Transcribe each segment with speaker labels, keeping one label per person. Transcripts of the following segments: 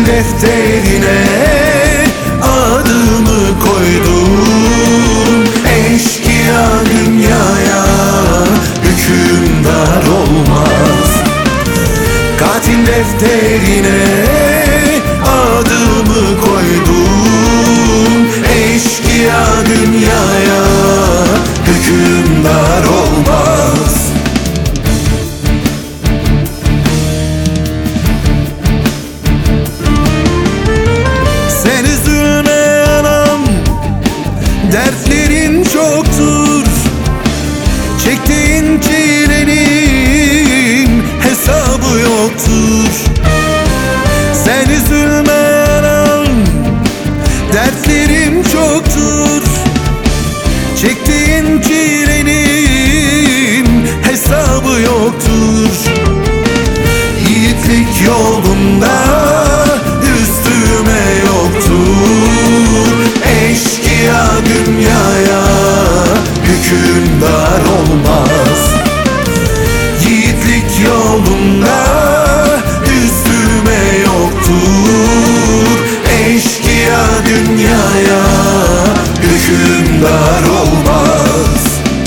Speaker 1: Katil defterine adımı koydum. Eşkıya dünyaya hükümdar olmaz. Katil defterine adımı koydum. Eşkıya dünyaya hükümdar olmaz. Sen üzülme anam, dertlerin çoktur. Çektiğin çilenin hesabı yoktur. Sen üzülme anam, dertlerin çoktur. Çektiğin çilenin hesabı yoktur. Yiğitlik yolunda üstüme yoktur. Eşkıya dünyaya hükümdar olmaz. Yiğitlik yolunda üstüme yoktur. Eşkıya dünyaya hükümdar olmaz.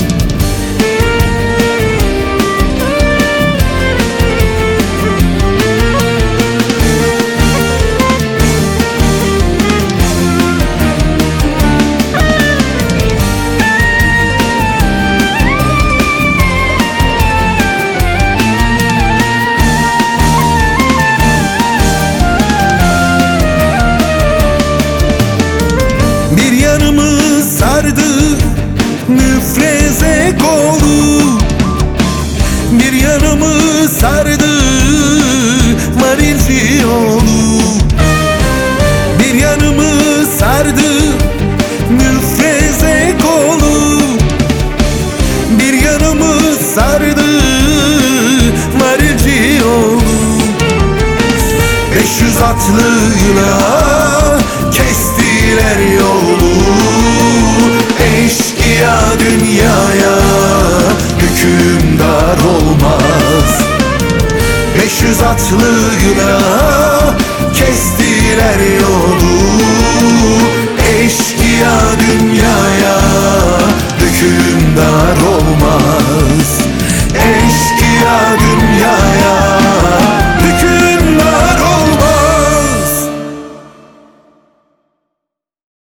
Speaker 1: Bir yanımı sardı müfreze kolu, bir yanımı sardı marilci yolu. Bir yanımı sardı müfreze kolu, bir yanımı sardı marilci yolu. 500 atlıyla kestiler yolu. Eşkıya dünyaya hükümdar olmaz. 500 atlıyla kestiler yolu. Eşkıya dünyaya hükümdar